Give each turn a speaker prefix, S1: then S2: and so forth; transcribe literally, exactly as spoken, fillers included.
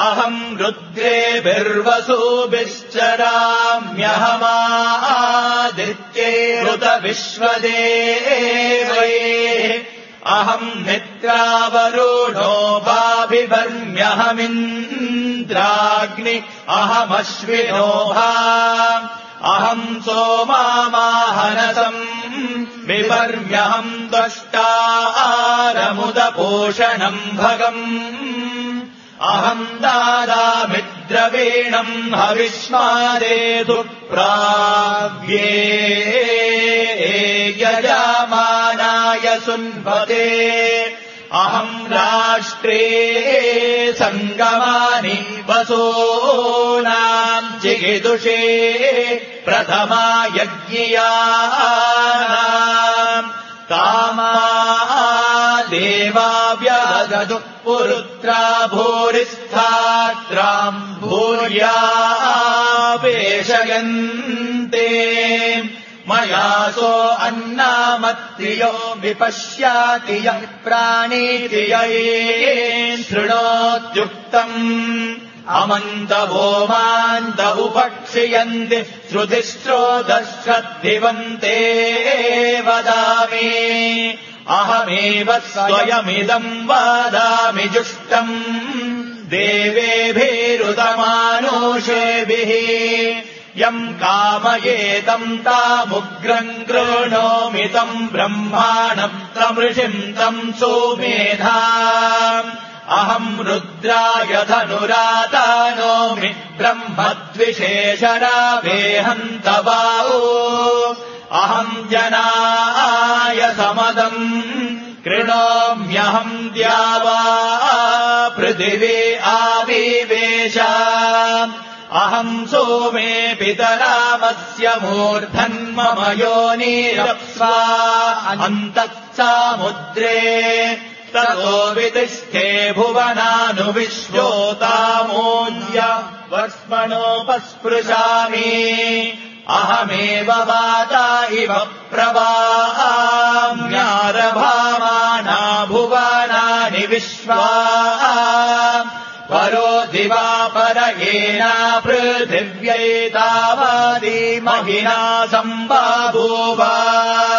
S1: अहम् रुद्रेभिर्वसुभिश्चराम्यहमादित्यैरुत विश्वदेवैः अहम् मित्रावरुणो वाभिवर्म्यहमिन्द्राग्नि अहमश्विनोभा अहम् सोमामाहनसम् विवर्म्यहम् त्वष्टारमुदपोषणम् भगम् अहम् दादामिद्रवीणम् हविष्मादेतु प्राव्ये यजामानाय सुन्वते अहम् राष्ट्रे सङ्गमानि वसूनाम् चिकिदुषे प्रथमा यज्ञियानाम् कामा देवाव्यददु पुरुत्रा भूरिस्थात्राम् भूर्यावेशयन्ते मयासो अन्नामत्रियो विपश्याति यः प्राणीति ययेन् शृणोत्युक्तम् अमन्तवो मान्त उपक्षियन्ति श्रुतिस्रोतश्रद्धिवन्ते वदामि अहमेव स्वयमिदम् वादामि जुष्टम् देवेभिरुदमानुषेभिः यम् कामयेतम् तामुग्रम् कृणोमि तम् ब्रह्माणम् तमृषिम् तम् सोमेधा अहम् रुद्राय धनुरातानोमि ब्रह्मद्विशेषरावेहन्तवाओ अहम् जनाय समदम् कृणोम्यहम् द्यावा पृथिवी आविवेश अहम् सोमे पितरामस्य मूर्धन्मम योनिरप्स्वा अन्तःसामुद्रे ततो वितिष्ठे भुवनानुविश्वोतामोऽन्य वर्ष्मणोपस्पृशामि अहमेव वाता इव प्रवाम्यारभामाना भुवनानि विश्वा परो दिवापरयेना पृथिव्यै तावदी महिना सम्बभूव